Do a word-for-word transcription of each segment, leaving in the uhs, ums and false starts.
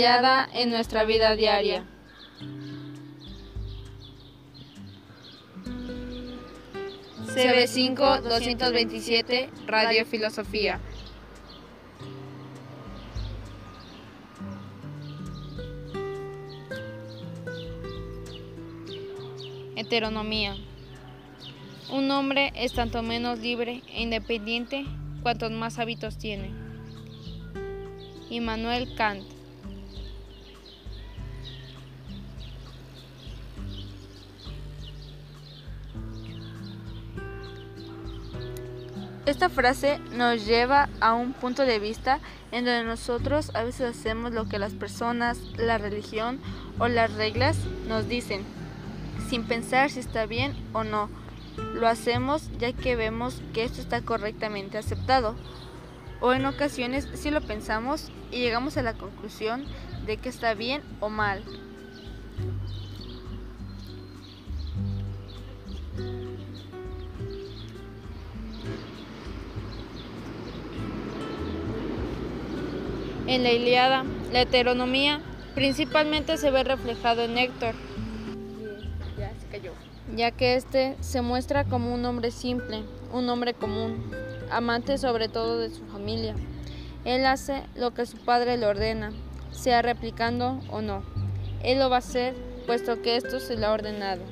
Ilíada en nuestra vida diaria. C B cinco doscientos veintisiete, Radio Filosofía. Heteronomía. Un hombre es tanto menos libre e independiente cuantos más hábitos tiene. Immanuel Kant. Esta frase nos lleva a un punto de vista en donde nosotros a veces hacemos lo que las personas, la religión o las reglas nos dicen, sin pensar si está bien o no. Lo hacemos ya que vemos que esto está correctamente aceptado, o en ocasiones sí lo pensamos y llegamos a la conclusión de que está bien o mal. En la Ilíada, la heteronomía principalmente se ve reflejado en Héctor, ya, se cayó. ya que éste se muestra como un hombre simple, un hombre común, amante sobre todo de su familia. Él hace lo que su padre le ordena, sea replicando o no. Él lo va a hacer, puesto que esto se le ha ordenado.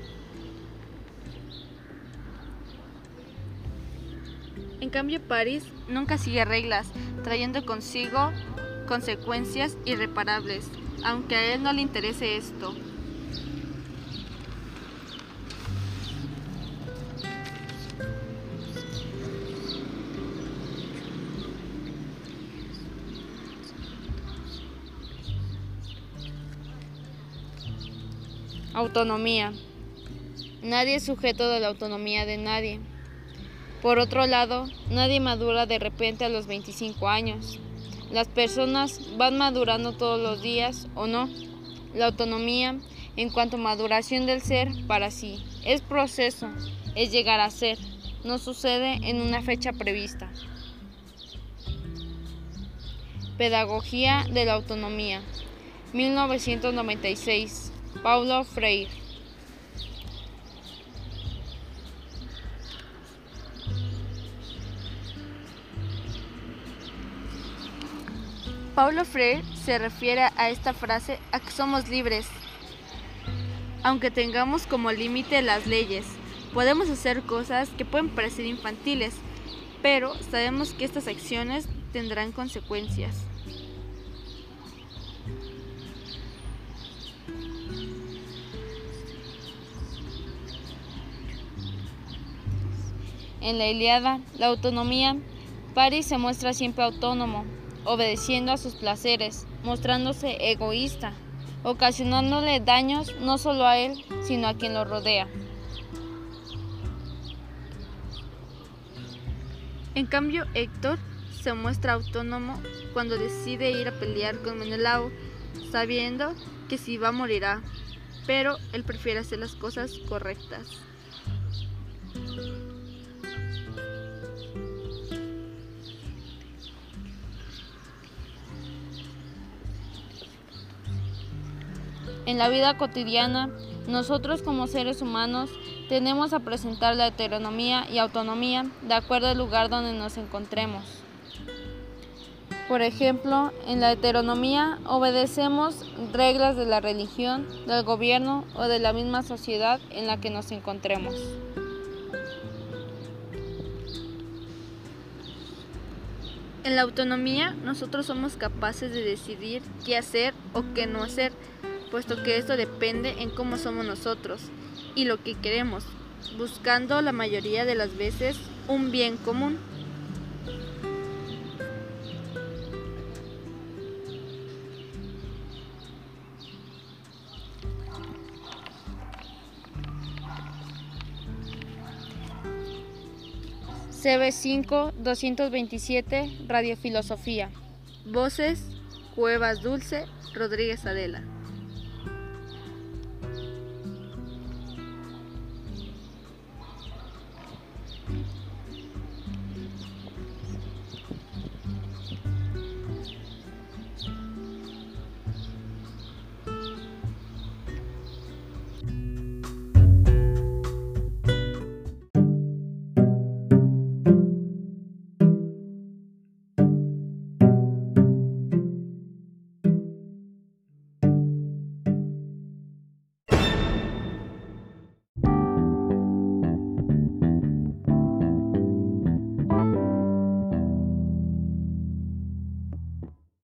En cambio, París nunca sigue reglas, trayendo consigo consecuencias irreparables, aunque a él no le interese esto. Autonomía. Nadie es sujeto de la autonomía de nadie. Por otro lado, nadie madura de repente a los veinticinco años. Las personas van madurando todos los días o no. La autonomía, en cuanto a maduración del ser para sí, es proceso, es llegar a ser, no sucede en una fecha prevista. Pedagogía de la autonomía, mil novecientos noventa y seis, Paulo Freire. Paulo Freire se refiere a esta frase a que somos libres, aunque tengamos como límite las leyes. Podemos hacer cosas que pueden parecer infantiles, pero sabemos que estas acciones tendrán consecuencias. En la Ilíada, la autonomía, París se muestra siempre autónomo, obedeciendo a sus placeres, mostrándose egoísta, ocasionándole daños no solo a él, sino a quien lo rodea. En cambio, Héctor se muestra autónomo cuando decide ir a pelear con Menelao, sabiendo que si va morirá, pero él prefiere hacer las cosas correctas. En la vida cotidiana, nosotros como seres humanos tenemos a presentar la heteronomía y autonomía de acuerdo al lugar donde nos encontremos. Por ejemplo, en la heteronomía obedecemos reglas de la religión, del gobierno o de la misma sociedad en la que nos encontremos. En la autonomía, nosotros somos capaces de decidir qué hacer o qué no hacer, puesto que esto depende en cómo somos nosotros y lo que queremos, buscando la mayoría de las veces un bien común. C B cinco doscientos veintisiete, Radio Filosofía. Voces: Cuevas Dulce, Rodríguez Adela.